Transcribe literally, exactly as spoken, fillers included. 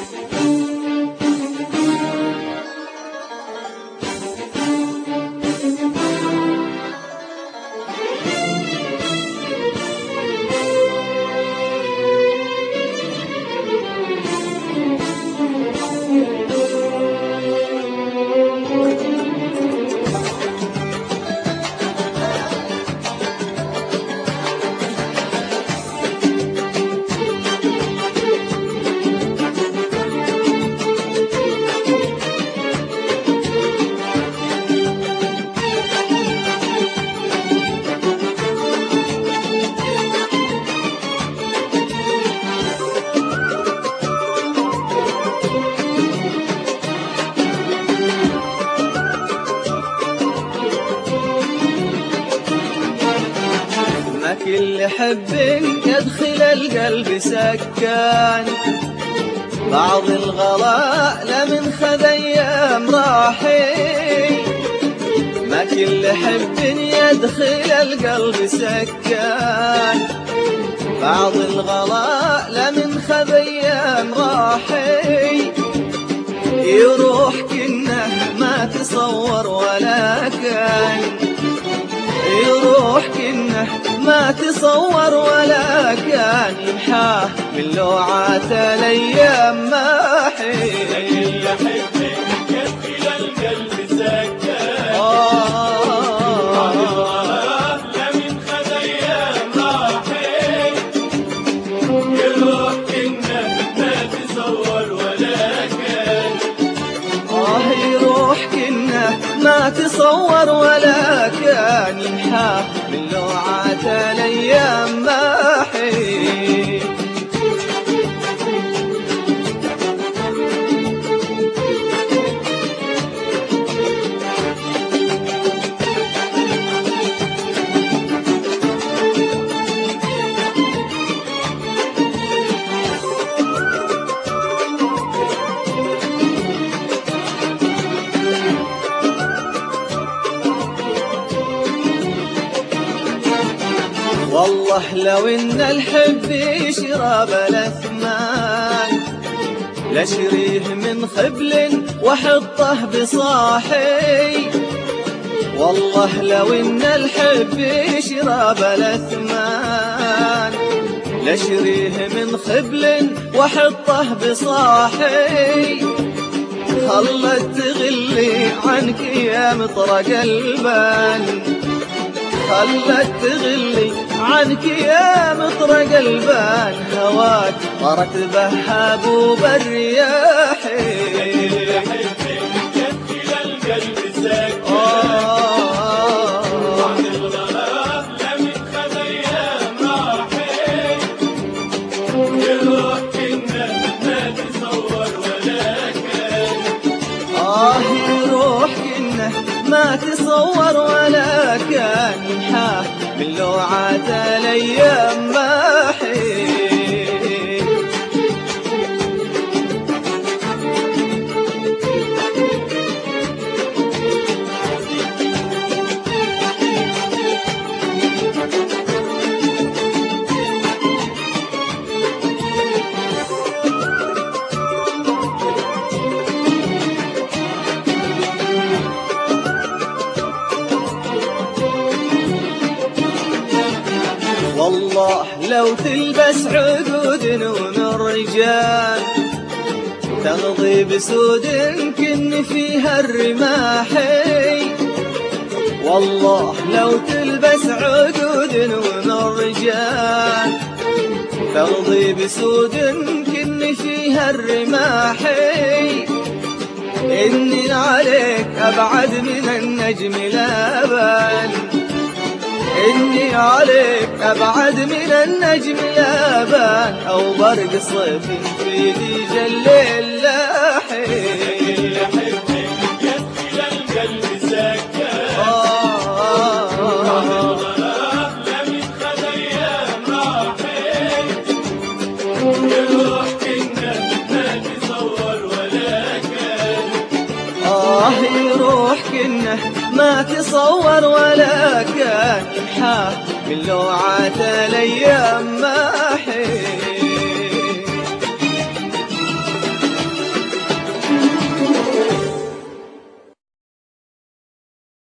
كل حب يدخل القلب سكان، بعض الغلاء لمن خذ ايام راحي. ما كل حب يدخل القلب سكان، بعض الغلاء لمن خذ ايام راحي. يروح كنه ما تصور ولا كان، يروح كنه ما تصور ولا كان. يمحاه من لوعات الايام ماحي. كل حب يدخل القلب سكان، بعض الغلاء لمن خذ ايام راحي. يروح كنه ما تصور ولا كان، آه يروح كنه ما تصور ولا كان. يمحاه من لوعات الايام ماحي. والله لو ان الحب شراب الاثمان، لشريه من خبل وحطه بصاحي. والله لو ان الحب شراب الاثمان، لشريه من خبل وحطه بصاحي. خلت تغلي عنك يا مطرق البان، خلت تغلي عنك يا مطرق البان. هواك طرت بهابوب الرياح. كل حب يدخل القلب سكان، بعض الغلاء لمن خذ ايام راحي. يروح كنه ما تصور ولا كان، آه يروح كنه ما تصور ولا كان. يمحاه من لوعات الايام ماحي. والله لو تلبس عقود نون الرجال، تغضي بسود كن فيها الرماحي. والله لو تلبس عقود نون الرجال، تغضي بسود كن فيها الرماحي. إني عليك أبعد من النجم لابان، إني عليك أبعد من النجم لابان. أو برق صيف في ديج الليل لاحي. كل حب يدخل القلب سكان، بعض الغلاء لمن خذ ايام راحي. يروح كنه ما تصور ولا كان، آه يروح كنه ما تصور ولا كان. يمحاه من لوعات الايام ماحي.